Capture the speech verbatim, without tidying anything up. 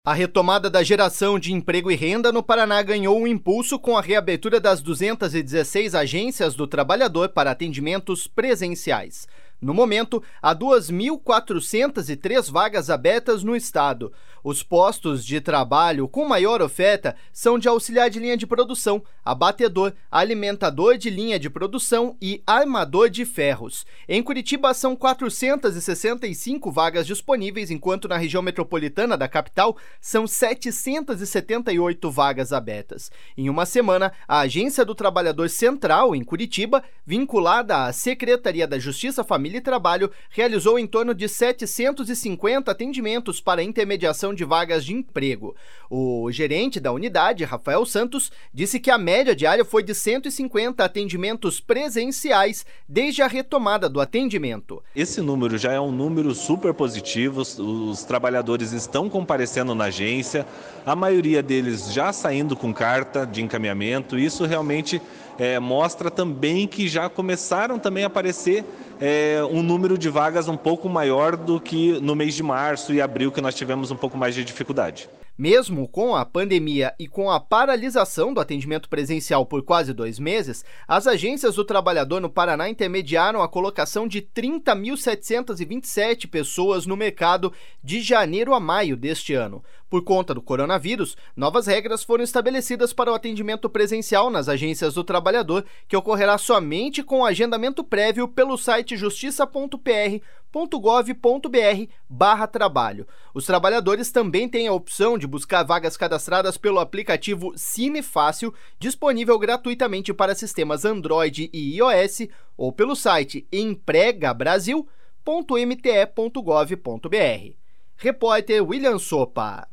A retomada da geração de emprego e renda no Paraná ganhou um impulso com a reabertura das duzentas e dezesseis agências do trabalhador para atendimentos presenciais. No momento, há duas mil quatrocentas e três vagas abertas no estado. Os postos de trabalho com maior oferta são de auxiliar de linha de produção, abatedor, alimentador de linha de produção e armador de ferros. Em Curitiba, são quatrocentas e sessenta e cinco vagas disponíveis, enquanto na região metropolitana da capital são setecentas e setenta e oito vagas abertas. Em uma semana, a Agência do Trabalhador Central, em Curitiba, vinculada à Secretaria da Justiça, Família e Trabalho, realizou em torno de setecentos e cinquenta atendimentos para intermediação de vagas de emprego. O gerente da unidade, Rafael Santos, disse que a média diária foi de cento e cinquenta atendimentos presenciais desde a retomada do atendimento. Esse número já é um número super positivo, os trabalhadores estão comparecendo na agência, a maioria deles já saindo com carta de encaminhamento. Isso realmente é, mostra também que já começaram também a aparecer é, um número de vagas um pouco maior do que no mês de março e abril, que nós tivemos um pouco mais de dificuldade. Mesmo com a pandemia e com a paralisação do atendimento presencial por quase dois meses, as agências do trabalhador no Paraná intermediaram a colocação de trinta mil setecentas e vinte e sete pessoas no mercado de janeiro a maio deste ano. Por conta do coronavírus, novas regras foram estabelecidas para o atendimento presencial nas agências do trabalhador, que ocorrerá somente com agendamento prévio pelo site justiça ponto p r ponto gov ponto b r barra trabalho. Os trabalhadores também têm a opção de buscar vagas cadastradas pelo aplicativo Cine Fácil, disponível gratuitamente para sistemas Android e iOS, ou pelo site emprega brasil ponto m t e ponto gov ponto b r. Repórter William Sopa.